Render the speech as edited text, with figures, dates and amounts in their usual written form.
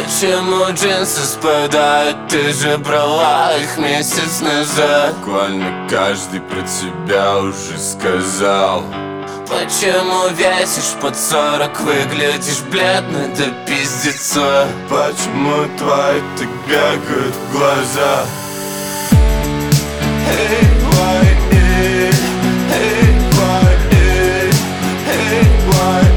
Почему джинсы спадают? Ты же брала их месяц назад. Буквально каждый про тебя уже сказал. Почему весишь под 40, выглядишь бледно до пиздеца? Почему твои так бегают глаза? Hey, why, hey, why, hey, why?